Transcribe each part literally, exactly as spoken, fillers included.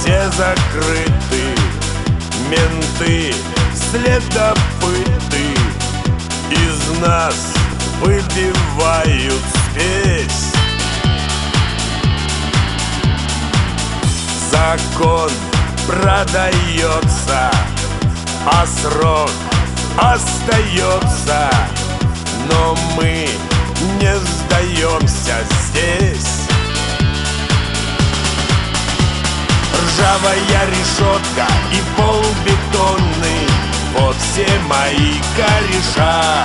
все закрыты. Менты, следопыты из нас выбивают спесь. Закон продается, а срок остается. Но мы не сдаемся здесь. Ржавая решетка и пол бетонный, вот все мои кореша.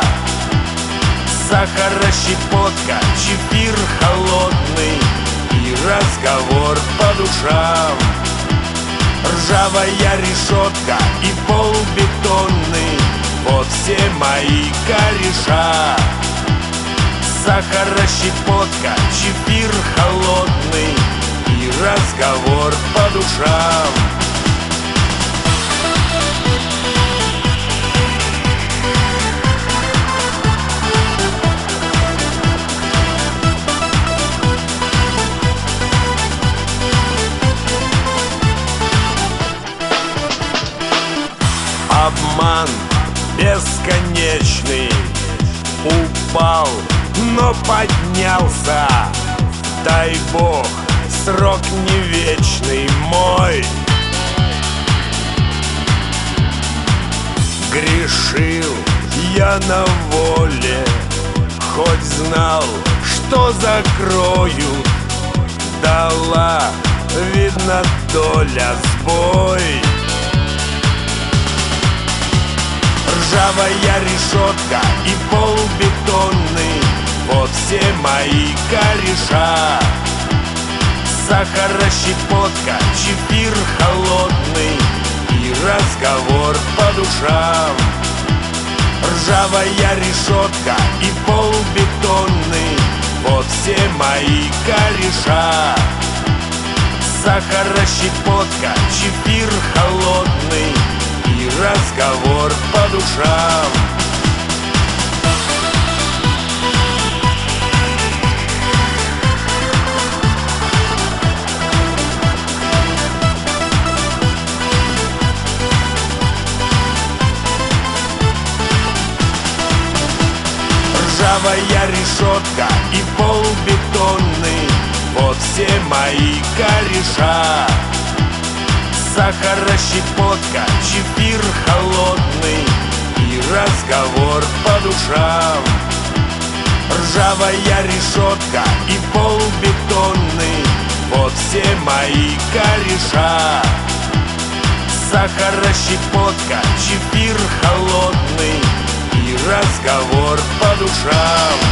Сахарощепотка, чефир холодный и разговор по душам. Ржавая решетка и пол бетонный, вот все мои кореша. Сахарощепотка, чефир холодный и разговор по душам. Обман бесконечный, упал, но поднялся. Дай Бог, срок не вечный мой. Грешил я на воле, хоть знал, что закроют. Дала, видно, доля сбой. Ржавая решетка и пол бетонный, вот все мои кореша. Сахарощепотка, чефир холодный и разговор по душам. Ржавая решетка и пол бетонный, вот все мои кореша. Сахарощепотка, чефир холодный и разговор по душам. Ржавая решетка и пол бетонный, вот все мои кореша. Сахарощепотка, чефир холодный и разговор по душам. Ржавая решетка и пол бетонный, вот все мои кореша. Сахарощепотка, чефир холодный и разговор по душам.